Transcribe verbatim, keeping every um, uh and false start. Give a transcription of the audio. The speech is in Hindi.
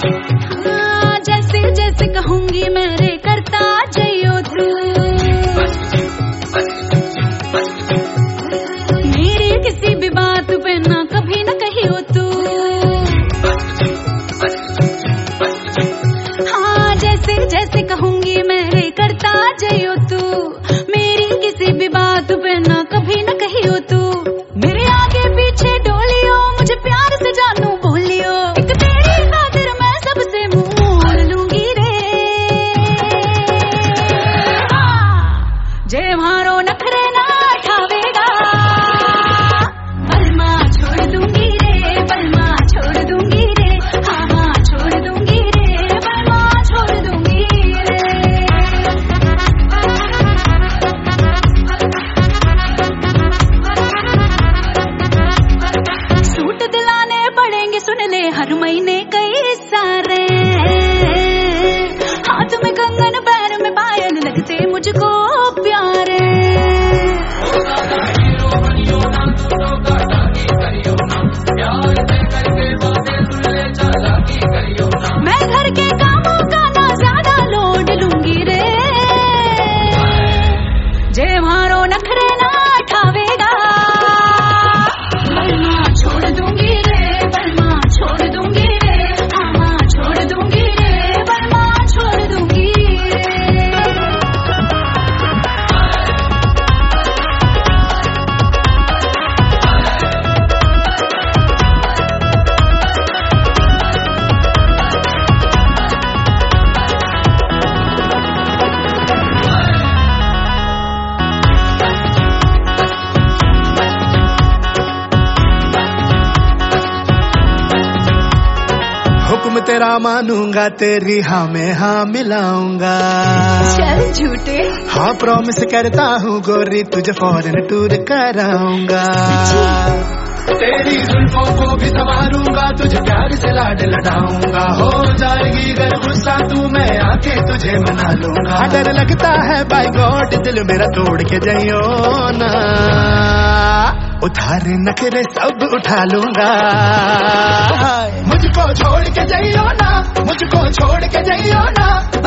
हाँ, जैसे जैसे कहूंगी मेरे करता जइयो तू, मेरी किसी भी बात पे ना कभी न कहियो तू। हाँ, जैसे जैसे कहूंगी मेरे करता जइयो तू, मेरी किसी भी बात पे ना कभी न कहियो तू। मेरे आगे पीछे डोलियो, मुझे प्यार से जानू बोलियो, एक तेरी खातिर मैं सबसे मुंह मोड़ लूंगी रे। जे मारो नखरे ना ठावेगा, बलमा छोड़ दूंगी रे, बलमा छोड़ दूंगी रे, हाँ हाँ छोड़ दूंगी रे, बलमा छोड़ दूंगी रे। सूट दिलाने पड़ेंगे सुन ले हर महीने कई सारे, हाथ में कंगन पैर में पायल लगते मुझको प्यारे। मैं घर के कामों का ना ज्यादा लोड लूंगी रे, जे मारो नखरे ना ठावेगा, बलमा छोड़ दूंगी रे, बलमा छोड़ दूंगी रे, हाँ हाँ छोड़ दूंगी रे, बलमा छोड़ दूंगी रे। हुक्म तेरा मानूंगा, तेरी हाँ में हाँ मिलाऊंगा। चल झूठे। हाँ प्रॉमिस करता हूँ गोरी, तुझे फॉरेन टूर कराऊंगा। तेरी जुल्फों को भी संवारूंगा, तुझे प्यार से लाड लड़ाऊंगा। हो जाएगी अगर गुस्सा तू, मैं आके तुझे मना लूंगा। डर लगता है बाय गॉड, दिल मेरा तोड़ के जाइयो ना, उधार नखरे सब उठा लूंगा। मुझको छोड़ के जाइयो ना, मुझको छोड़ के जाइयो ना।